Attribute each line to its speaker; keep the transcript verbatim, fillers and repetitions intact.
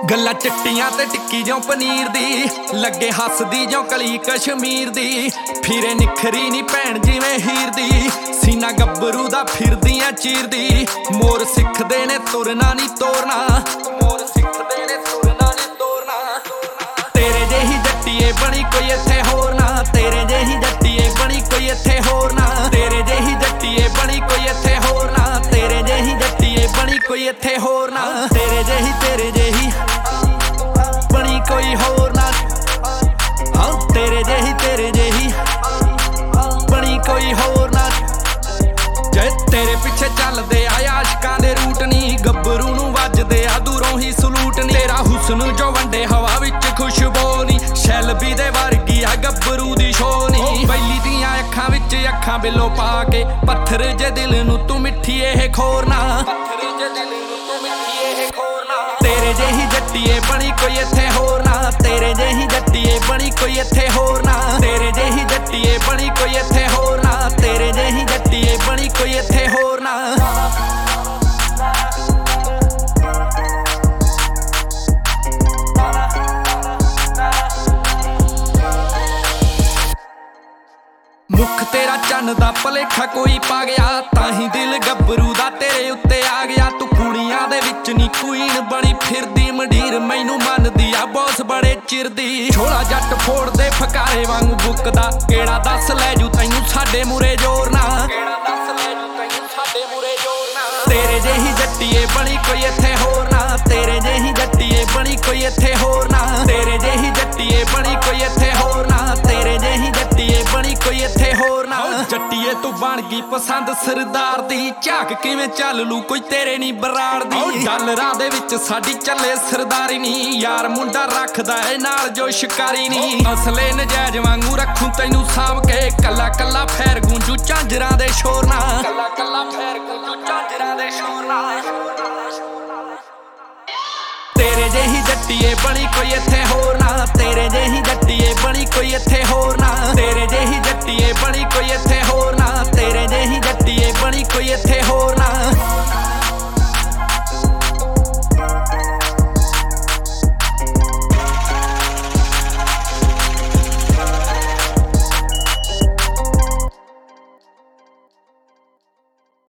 Speaker 1: गल्लां चिट्टियां ते टिक्की जो पनीर दी, लगे हसदी जो कली कश्मीर दी। फिरे निखरी नी भैन जिवें हीर दी, सीना गब्बरू दा फिरदियां चीरदी। मोर सिखदे ने तुरना नी तोरना, मोर सिखदे ने तुरना नी तोरना। तेरे जेही जट्टीए बनी कोई इत्थे होर ना, तेरे जेही जट्टीए बनी कोई इत्थे होर ना। तेरे जेही जट्टीए बनी कोई इत्थे होर ना, तेरे जेही जट्टीए बनी कोई इत्थे होर ना। तेरे जेही तेरे जेही बनी कोई होर ना, हाँ तेरे जेही तेरे जेही बनी कोई होर ना। जे तेरे पिछे चलदे आ आशिकां दे रूट नी, गब्बरू नूं वजदे आ दूरों ही सलूट नी। तेरा हुस्न जो वंडे हवा विच खुशबू नी, शैलबी दे वर्गी आ गब्बरू दी शो नी। बैली दियां अखां विच अखां बिलो पा के, पत्थर जे दिल नूं तू मिठी एह खोरना, पत्थर जे दिल नूं तू मिठी एह खोरना। तेरे जेही जट्टीए बनी कोई इत्थे होर ना, तेरे जेही जट्टीए बनी कोई इत्थे होर ना। तेरे जेही जट्टीए बनी कोई इत्थे होर ना, तेरे जेही जट्टीए बनी कोई इत्थे होर ना। मुख तेरा चन्न दा भलेखा कोई पा गया, ताही दिल गब्बरू दा तेरे उत्ते आ गया। तू कुड़ियां दे विच नी क्वीन बनी फिरदी, मंडीर मैनू मनदी आ बॉस बड़े चिर दी। छोड़ा जट फोड़ दे फकारे वांगू बुकदा, केड़ा दस लै जू तैनू साडे मूरे जोरना, केड़ा दस लै जू तैनू साडे मूरे जोरना। तेरे जेही जट्टीए बनी कोई इत्थे होर ना, तेरे जेही जट्टीए बनी कोई इत्थे होर ना। तेरे जेही जट्टीए बनी कोई इत्थे होर ना, तेरे जेही जट्टीए बनी कोई इत्थे होर ना। जट्टीए तू बन गई पसंद सरदार दी, झाक किवें चल लू कोई तेरे नी बराड़ दी। डॉलरां दे विच साडी चले सरदारी नी, यार मुंडा रखदा ए नाल जो शिकारी नी। असले नजायज वांगू रखूं तैनू साम के, कला कला फैर गूंजू झांजरां दे शोर ना, कला कला फैर गूंजू झांजरां दे शोर ना। तेरे जेही जट्टीए बनी कोई इत्थे होर ना, तेरे जेही जट्टीए बनी कोई इत्थे होर ना। तेरे जेही जट्टीए बनी कोई इत्थे होर ना, तेरे जेही जट्टीए बनी कोई इत्थे होर ना।